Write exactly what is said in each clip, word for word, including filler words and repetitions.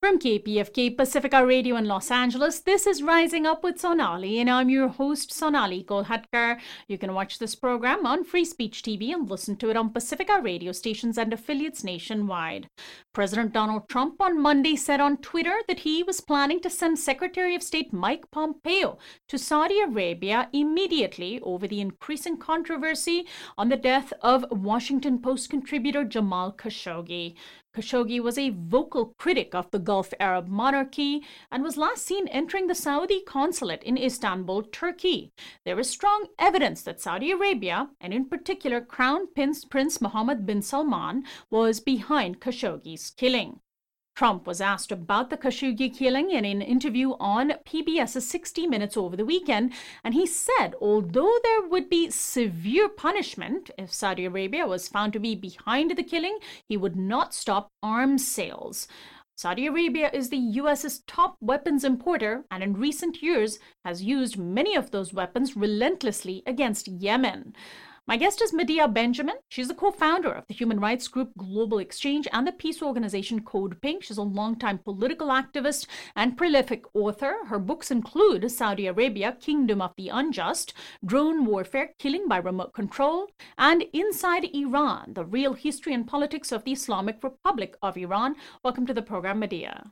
From K P F K Pacifica Radio in Los Angeles, this is Rising Up with Sonali, and I'm your host, Sonali Kolhatkar. You can watch this program on Free Speech T V and listen to it on Pacifica radio stations and affiliates nationwide. President Donald Trump on Monday said on Twitter that he was planning to send Secretary of State Mike Pompeo to Saudi Arabia immediately over the increasing controversy on the death of Washington Post contributor Jamal Khashoggi. Khashoggi was a vocal critic of the Gulf Arab monarchy and was last seen entering the Saudi consulate in Istanbul, Turkey. There is strong evidence that Saudi Arabia, and in particular Crown Prince, Prince Mohammed bin Salman, was behind Khashoggi's killing. Trump was asked about the Khashoggi killing in an interview on P B S's sixty minutes over the weekend, and he said although there would be severe punishment if Saudi Arabia was found to be behind the killing, he would not stop arms sales. Saudi Arabia is the U S's top weapons importer and in recent years has used many of those weapons relentlessly against Yemen. My guest is Medea Benjamin. She's the co-founder of the human rights group Global Exchange and the peace organization Code Pink. She's a longtime political activist and prolific author. Her books include Saudi Arabia, Kingdom of the Unjust, Drone Warfare, Killing by Remote Control, and Inside Iran, The Real History and Politics of the Islamic Republic of Iran. Welcome to the program, Medea.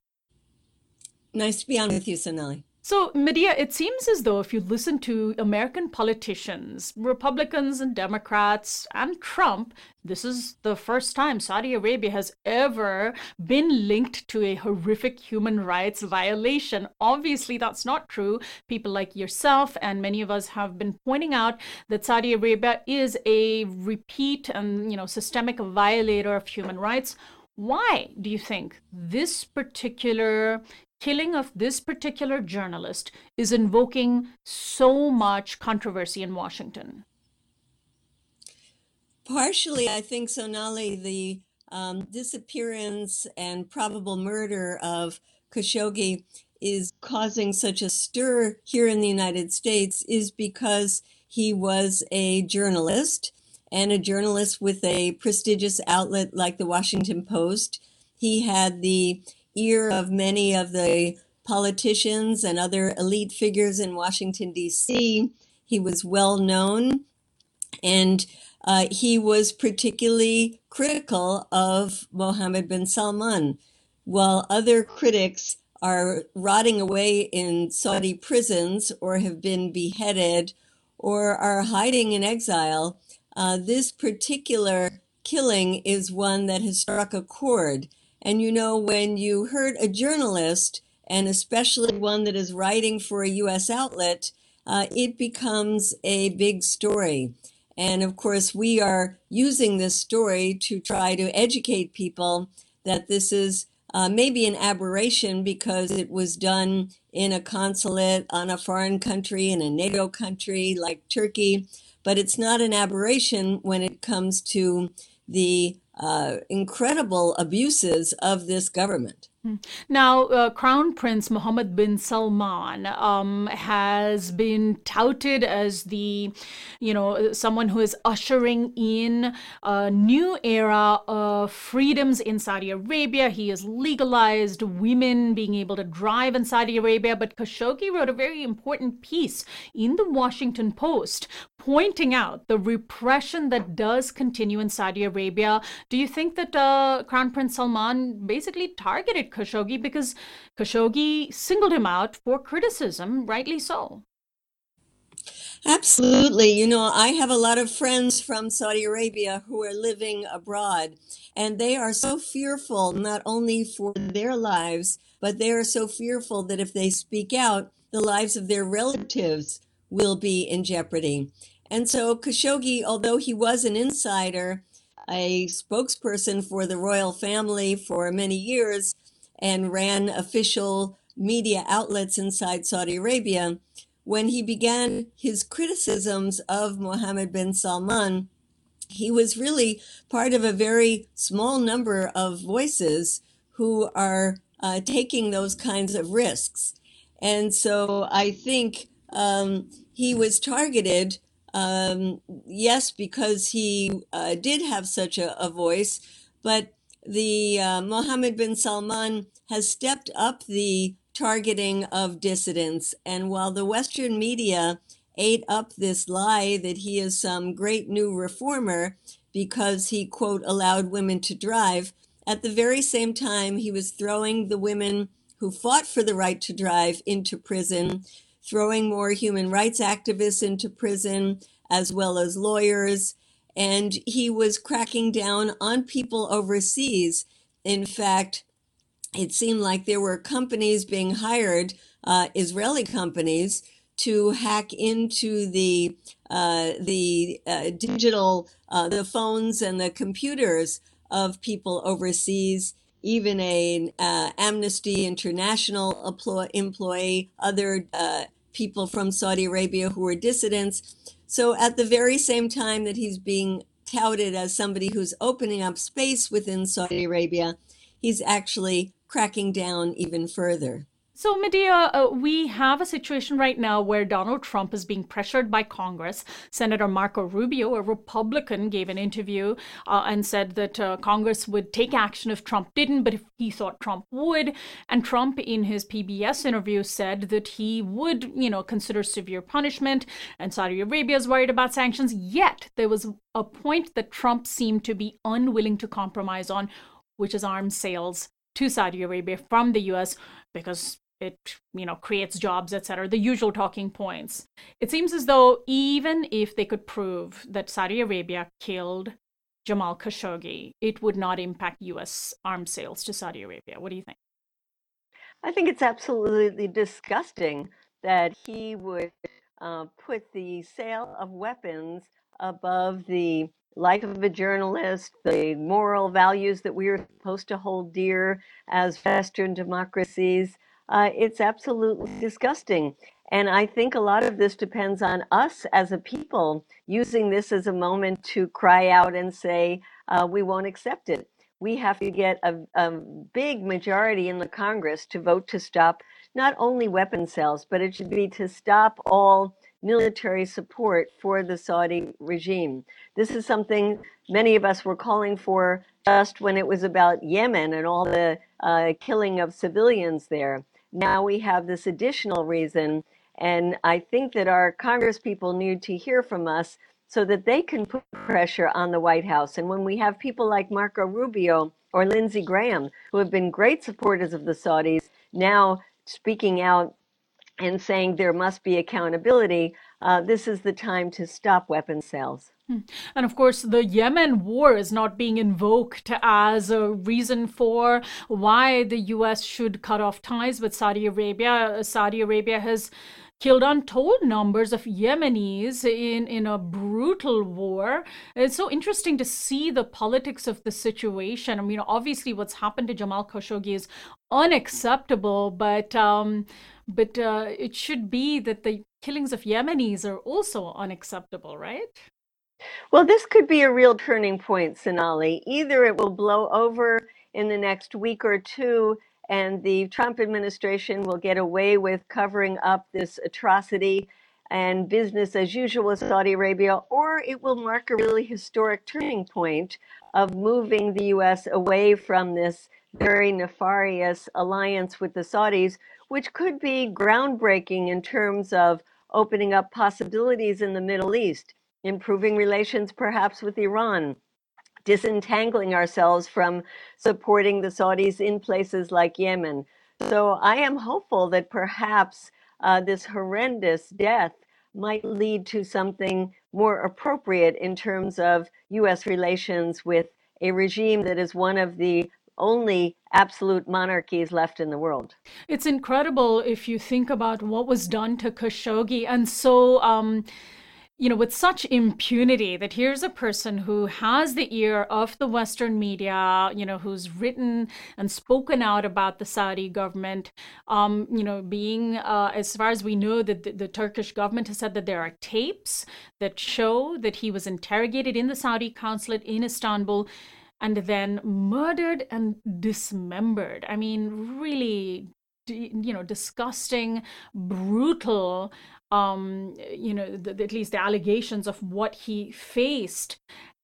Nice to be on with you, Sonali. So, Medea, it seems as though if you listen to American politicians, Republicans and Democrats and Trump, this is the first time Saudi Arabia has ever been linked to a horrific human rights violation. Obviously, that's not true. People like yourself and many of us have been pointing out that Saudi Arabia is a repeat and, you know, systemic violator of human rights. Why do you think this particular killing of this particular journalist is invoking so much controversy in Washington? Partially, I think, Sonali, the um, disappearance and probable murder of Khashoggi is causing such a stir here in the United States is because he was a journalist and a journalist with a prestigious outlet like the Washington Post. He had the ear of many of the politicians and other elite figures in Washington, D C. He was well known, and uh, he was particularly critical of Mohammed bin Salman. While other critics are rotting away in Saudi prisons or have been beheaded or are hiding in exile, uh, this particular killing is one that has struck a chord. And, you know, when you hurt a journalist, and especially one that is writing for a U S outlet, uh, it becomes a big story. And, of course, we are using this story to try to educate people that this is uh, maybe an aberration because it was done in a consulate on a foreign country, in a NATO country like Turkey. But it's not an aberration when it comes to the uh, incredible abuses of this government. Now, uh, Crown Prince Mohammed bin Salman um, has been touted as the, you know, someone who is ushering in a new era of freedoms in Saudi Arabia. He has legalized women being able to drive in Saudi Arabia. But Khashoggi wrote a very important piece in the Washington Post pointing out the repression that does continue in Saudi Arabia. Do you think that uh, Crown Prince Salman basically targeted Khashoggi because Khashoggi singled him out for criticism, rightly so? Absolutely. You know, I have a lot of friends from Saudi Arabia who are living abroad, and they are so fearful, not only for their lives, but they are so fearful that if they speak out, the lives of their relatives will be in jeopardy. And so Khashoggi, although he was an insider, a spokesperson for the royal family for many years, and ran official media outlets inside Saudi Arabia, when he began his criticisms of Mohammed bin Salman, he was really part of a very small number of voices who are uh, taking those kinds of risks. And so I think um, he was targeted, um, yes, because he uh, did have such a, a voice, but the uh, Mohammed bin Salman has stepped up the targeting of dissidents. And while the Western media ate up this lie that he is some great new reformer because he, quote, allowed women to drive, at the very same time, he was throwing the women who fought for the right to drive into prison, throwing more human rights activists into prison, as well as lawyers. And he was cracking down on people overseas. In fact, it seemed like there were companies being hired, uh, Israeli companies, to hack into the uh, the uh, digital, uh, the phones and the computers of people overseas. Even a uh, Amnesty International employee, other uh, people from Saudi Arabia who were dissidents. So at the very same time that he's being touted as somebody who's opening up space within Saudi Arabia, he's actually cracking down even further. So, Medea, uh, we have a situation right now where Donald Trump is being pressured by Congress. Senator Marco Rubio, a Republican, gave an interview uh, and said that uh, Congress would take action if Trump didn't, but if he thought Trump would. And Trump, in his P B S interview, said that he would, you know, consider severe punishment, and Saudi Arabia is worried about sanctions. Yet there was a point that Trump seemed to be unwilling to compromise on, which is arms sales to Saudi Arabia from the U S, because it, you know, creates jobs, et cetera, the usual talking points. It seems as though even if they could prove that Saudi Arabia killed Jamal Khashoggi, it would not impact U S arms sales to Saudi Arabia. What do you think? I think it's absolutely disgusting that he would uh, put the sale of weapons above the life of a journalist, the moral values that we are supposed to hold dear as Western democracies. Uh, it's absolutely disgusting. And I think a lot of this depends on us as a people using this as a moment to cry out and say, uh, we won't accept it. We have to get a, a big majority in the Congress to vote to stop not only weapon sales, but it should be to stop all military support for the Saudi regime. This is something many of us were calling for just when it was about Yemen and all the uh, killing of civilians there. Now we have this additional reason, and I think that our Congress people need to hear from us so that they can put pressure on the White House. And when we have people like Marco Rubio or Lindsey Graham, who have been great supporters of the Saudis, now speaking out and saying there must be accountability, uh, this is the time to stop weapons sales. And of course, the Yemen war is not being invoked as a reason for why the U S should cut off ties with Saudi Arabia. Saudi Arabia has killed untold numbers of Yemenis in, in a brutal war. It's so interesting to see the politics of the situation. I mean, obviously what's happened to Jamal Khashoggi is unacceptable, but um, but uh, it should be that the killings of Yemenis are also unacceptable, right? Well, this could be a real turning point, Sonali. Either it will blow over in the next week or two, and the Trump administration will get away with covering up this atrocity and business as usual with Saudi Arabia, or it will mark a really historic turning point of moving the U S away from this very nefarious alliance with the Saudis, which could be groundbreaking in terms of opening up possibilities in the Middle East, improving relations perhaps with Iran, disentangling ourselves from supporting the Saudis in places like Yemen. So I am hopeful that perhaps uh, this horrendous death might lead to something more appropriate in terms of U S relations with a regime that is one of the only absolute monarchies left in the world. It's incredible if you think about what was done to Khashoggi. And so, um, you know, with such impunity, that here's a person who has the ear of the Western media, you know, who's written and spoken out about the Saudi government, um, you know, being, uh, as far as we know, that the, the Turkish government has said that there are tapes that show that he was interrogated in the Saudi consulate in Istanbul and then murdered and dismembered. I mean, really you know, disgusting, brutal, um, you know, the, at least the allegations of what he faced.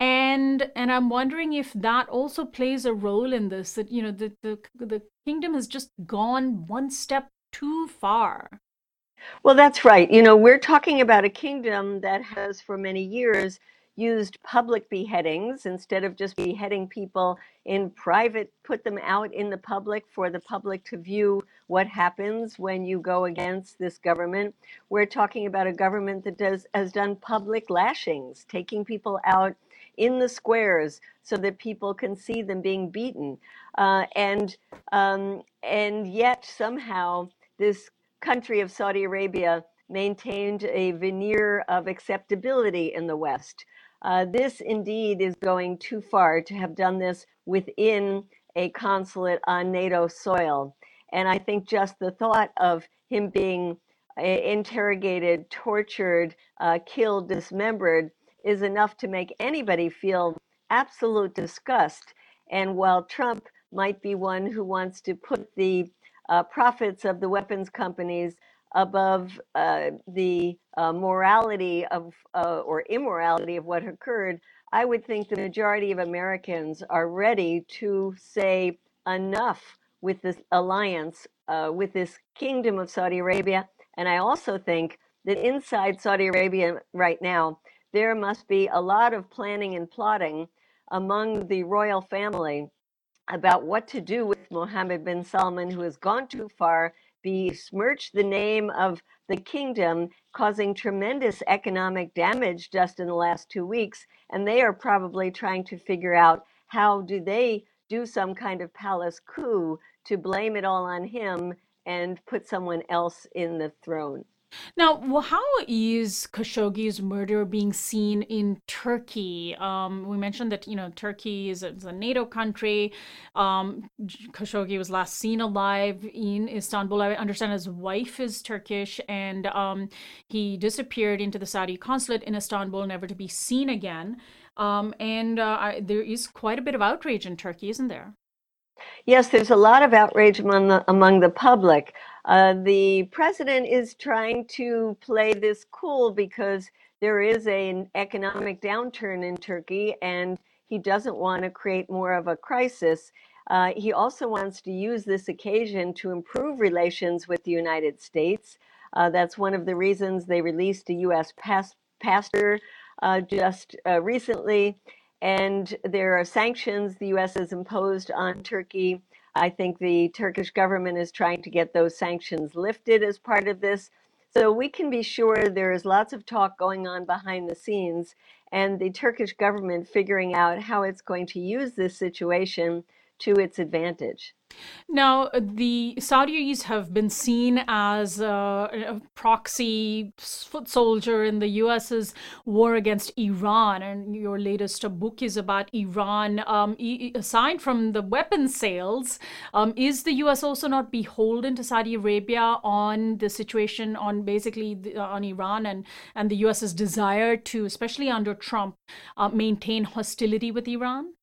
And and I'm wondering if that also plays a role in this, that, you know, the, the, the kingdom has just gone one step too far. Well, that's right. You know, we're talking about a kingdom that has for many years used public beheadings instead of just beheading people in private, put them out in the public for the public to view what happens when you go against this government. We're talking about a government that does has done public lashings, taking people out in the squares so that people can see them being beaten. Uh, and um, and yet somehow this country of Saudi Arabia maintained a veneer of acceptability in the West. Uh, this indeed is going too far to have done this within a consulate on NATO soil. And I think just the thought of him being uh, interrogated, tortured, uh, killed, dismembered is enough to make anybody feel absolute disgust. And while Trump might be one who wants to put the uh, profits of the weapons companies above uh, the uh, morality of uh, or immorality of what occurred, I would think the majority of Americans are ready to say enough with this alliance, uh, with this kingdom of Saudi Arabia. And I also think that inside Saudi Arabia right now, there must be a lot of planning and plotting among the royal family about what to do with Mohammed bin Salman, who has gone too far, besmirched the name of the kingdom, causing tremendous economic damage just in the last two weeks. And they are probably trying to figure out how do they do some kind of palace coup to blame it all on him and put someone else in the throne. Now, well, how is Khashoggi's murder being seen in Turkey? Um, we mentioned that, you know, Turkey is a, is a NATO country. Um, Khashoggi was last seen alive in Istanbul. I understand his wife is Turkish, and um, he disappeared into the Saudi consulate in Istanbul, never to be seen again. Um, and uh, I, there is quite a bit of outrage in Turkey, isn't there? Yes, there's a lot of outrage among the, among the public. Uh, the president is trying to play this cool because there is a, an economic downturn in Turkey and he doesn't want to create more of a crisis. Uh, he also wants to use this occasion to improve relations with the United States. Uh, that's one of the reasons they released a U S pass, pastor uh, just uh, recently. And there are sanctions the U S has imposed on Turkey. I think the Turkish government is trying to get those sanctions lifted as part of this. So we can be sure there is lots of talk going on behind the scenes, and the Turkish government figuring out how it's going to use this situation to its advantage. Now, uh, the Saudis have been seen as uh, a proxy foot soldier in the US's war against Iran, and your latest uh, book is about Iran. Um, e- aside from the weapons sales, um, is the U S also not beholden to Saudi Arabia on the situation, on basically the, uh, on Iran and, and the US's desire to, especially under Trump, uh, maintain hostility with Iran?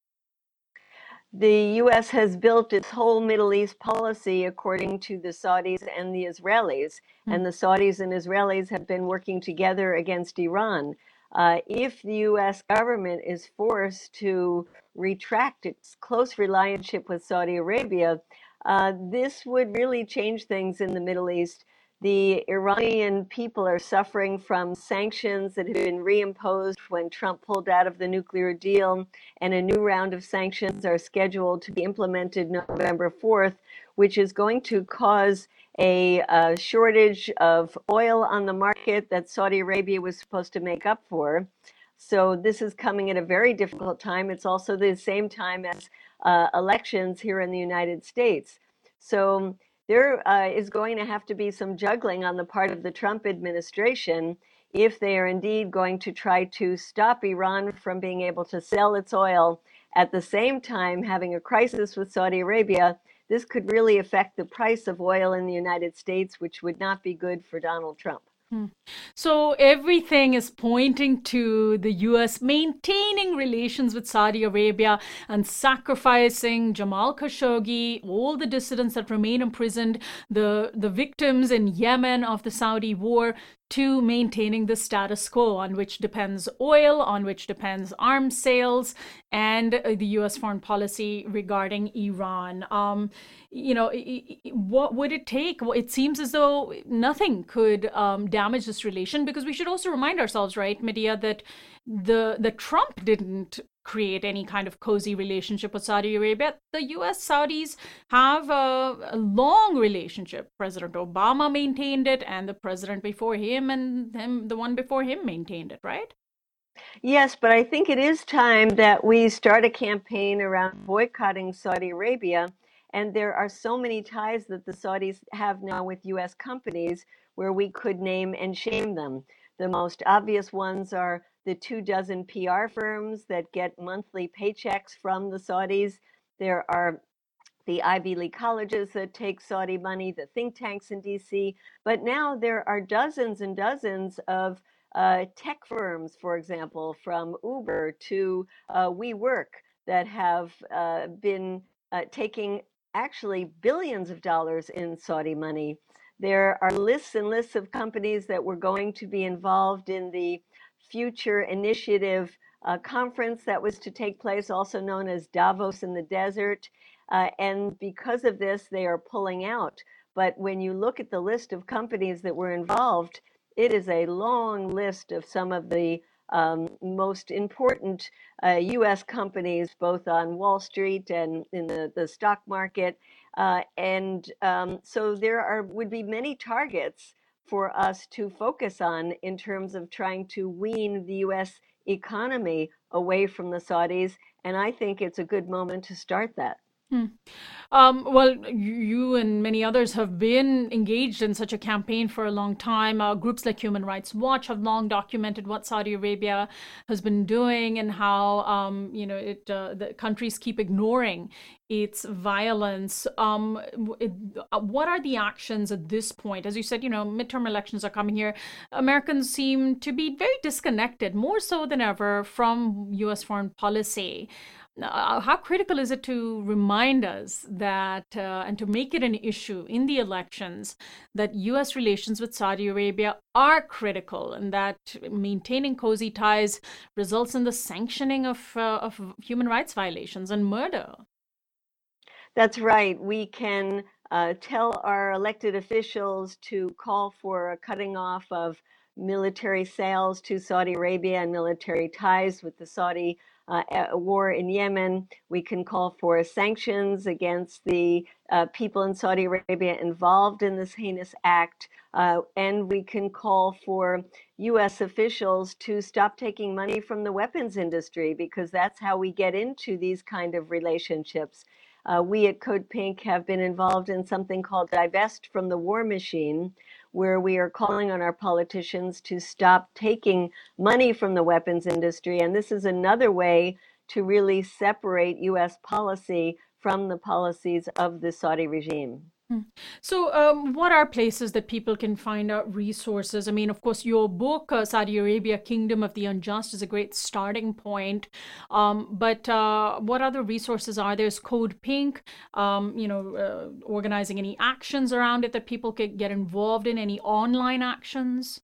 The U S has built its whole Middle East policy according to the Saudis and the Israelis, Hmm. and the Saudis and Israelis have been working together against Iran. Uh, if the U S government is forced to retract its close relationship with Saudi Arabia, uh, this would really change things in the Middle East. The Iranian people are suffering from sanctions that have been reimposed when Trump pulled out of the nuclear deal, and a new round of sanctions are scheduled to be implemented November fourth, which is going to cause a, a shortage of oil on the market that Saudi Arabia was supposed to make up for. So this is coming at a very difficult time. It's also the same time as uh, elections here in the United States. So there uh, is going to have to be some juggling on the part of the Trump administration if they are indeed going to try to stop Iran from being able to sell its oil at the same time having a crisis with Saudi Arabia. This could really affect the price of oil in the United States, which would not be good for Donald Trump. Hmm. So everything is pointing to the U S maintaining relations with Saudi Arabia and sacrificing Jamal Khashoggi, all the dissidents that remain imprisoned, the, the victims in Yemen of the Saudi war, to maintaining the status quo on which depends oil, on which depends arms sales, and uh, the U S foreign policy regarding Iran. Um, you know, what would it take? Well, it seems as though nothing could um, damage this relation, because we should also remind ourselves, right, Medea, that the the Trump didn't create any kind of cozy relationship with Saudi Arabia. The U S Saudis have a, a long relationship. President Obama maintained it, and the president before him and him, the one before him maintained it, right? Yes, but I think it is time that we start a campaign around boycotting Saudi Arabia. And there are so many ties that the Saudis have now with U S companies where we could name and shame them. The most obvious ones are the two dozen P R firms that get monthly paychecks from the Saudis. There are the Ivy League colleges that take Saudi money, the think tanks in D C. But now there are dozens and dozens of uh, tech firms, for example, from Uber to uh, WeWork, that have uh, been uh, taking actually billions of dollars in Saudi money. There are lists and lists of companies that were going to be involved in the Future Initiative uh, conference that was to take place, also known as Davos in the Desert. Uh, and because of this, they are pulling out. But when you look at the list of companies that were involved, it is a long list of some of the um, most important uh, U S companies, both on Wall Street and in the, the stock market. Uh, and um, so there are would be many targets for us to focus on in terms of trying to wean the U S economy away from the Saudis. And I think it's a good moment to start that. Hmm. Um, well, you and many others have been engaged in such a campaign for a long time. Uh, groups like Human Rights Watch have long documented what Saudi Arabia has been doing and how, um, you know, it uh, the countries keep ignoring its violence. Um, it, uh, what are the actions at this point? As you said, you know, midterm elections are coming here. Americans seem to be very disconnected, more so than ever, from U S foreign policy. Uh, how critical is it to remind us that uh, and to make it an issue in the elections that U S relations with Saudi Arabia are critical, and that maintaining cozy ties results in the sanctioning of, uh, of human rights violations and murder? That's right. We can uh, tell our elected officials to call for a cutting off of military sales to Saudi Arabia and military ties with the Saudi uh, war in Yemen. We can call for sanctions against the uh, people in Saudi Arabia involved in this heinous act. Uh, and we can call for U S officials to stop taking money from the weapons industry, because that's how we get into these kind of relationships. Uh, we at Code Pink have been involved in something called Divest from the War Machine, where we are calling on our politicians to stop taking money from the weapons industry. And this is another way to really separate U S policy from the policies of the Saudi regime. So, um, what are places that people can find out resources? I mean, of course, your book, uh, Saudi Arabia, Kingdom of the Unjust, is a great starting point. Um, but uh, what other resources are there? There's Code Pink, um, you know, uh, organizing any actions around it that people could get involved in, any online actions?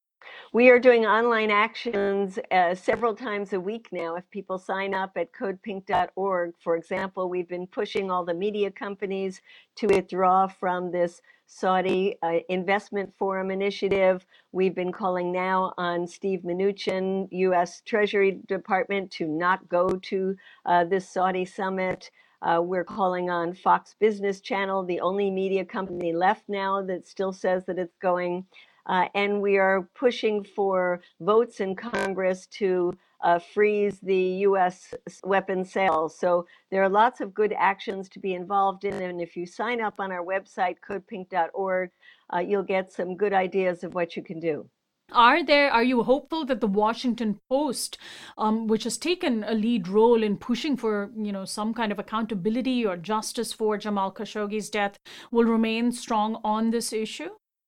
We are doing online actions uh, several times a week now. If people sign up at code pink dot org, for example, we've been pushing all the media companies to withdraw from this Saudi uh, Investment Forum initiative. We've been calling now on Steve Mnuchin, U S Treasury Department, to not go to uh, this Saudi summit. Uh, we're calling on Fox Business Channel, the only media company left now that still says that it's going. Uh, and we are pushing for votes in Congress to uh, freeze the U S weapons sales. So there are lots of good actions to be involved in. And if you sign up on our website, code pink dot org, uh, you'll get some good ideas of what you can do. Are there, are you hopeful that the Washington Post, um, which has taken a lead role in pushing for, you know, some kind of accountability or justice for Jamal Khashoggi's death, will remain strong on this issue?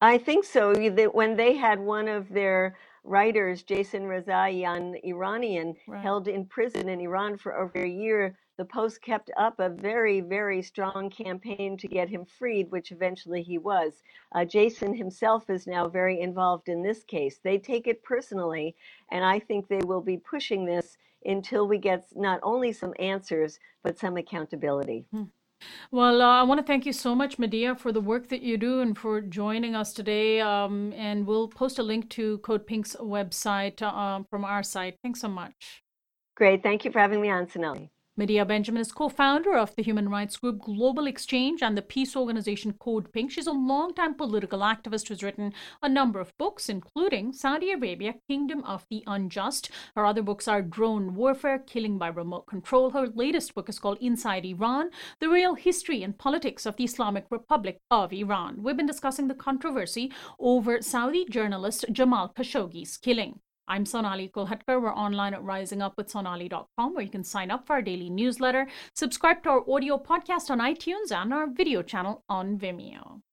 I think so. You- That when they had one of their writers, Jason Rezai, an Iranian, Right. held in prison in Iran for over a year, the Post kept up a very, very strong campaign to get him freed, which eventually he was. Uh, Jason himself is now very involved in this case. They take it personally, and I think they will be pushing this until we get not only some answers, but some accountability. Hmm. Well, uh, I want to thank you so much, Medea, for the work that you do and for joining us today. Um, and we'll post a link to Code Pink's website uh, from our site. Thanks so much. Great. Thank you for having me on, Sonali. Medea Benjamin is co-founder of the human rights group Global Exchange and the peace organization Code Pink. She's a longtime political activist who's written a number of books, including Saudi Arabia, Kingdom of the Unjust. Her other books are Drone Warfare, Killing by Remote Control. Her latest book is called Inside Iran, The Real History and Politics of the Islamic Republic of Iran. We've been discussing the controversy over Saudi journalist Jamal Khashoggi's killing. I'm Sonali Kolhatkar. We're online at rising up with sonali dot com, where you can sign up for our daily newsletter, subscribe to our audio podcast on iTunes, and our video channel on Vimeo.